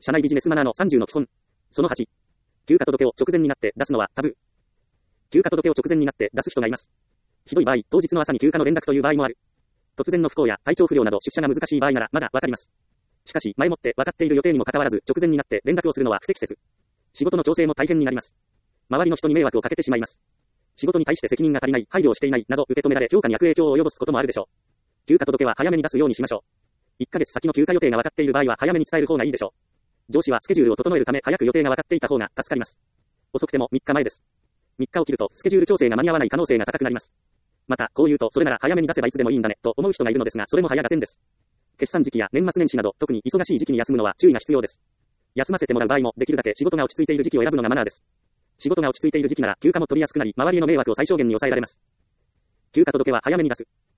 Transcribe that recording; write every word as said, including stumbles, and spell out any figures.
社内ビジネスマナーのさんじゅうの基本。そのはち。休暇届を直前になって出すのはタブー。休暇届を直前になって出す人がいます。ひどい場合、当日の朝に休暇の連絡という場合もある。突然の不幸や体調不良など出社が難しい場合ならまだわかります。しかし、前もって分かっている予定にもかかわらず直前になって連絡をするのは不適切。仕事の調整も大変になります。周りの人に迷惑をかけてしまいます。仕事に対して責任が足りない、配慮をしていないなど受け止められ評価に悪影響を及ぼすこともあるでしょう。休暇届は早めに出すようにしましょう。いっかげつ先の休暇予定が分かっている場合は早めに伝える方がいいでしょう。上司はスケジュールを整えるため早く予定が分かっていた方が助かります。遅くてもみっかまえです。みっかを切るとスケジュール調整が間に合わない可能性が高くなります。また、こう言うとそれなら早めに出せばいつでもいいんだねと思う人がいるのですが、それも早が点です。決算時期や年末年始など特に忙しい時期に休むのは注意が必要です。休ませてもらう場合もできるだけ仕事が落ち着いている時期を選ぶのがマナーです。仕事が落ち着いている時期なら休暇も取りやすくなり、周りへの迷惑を最小限に抑えられます。休暇届は早めに出す。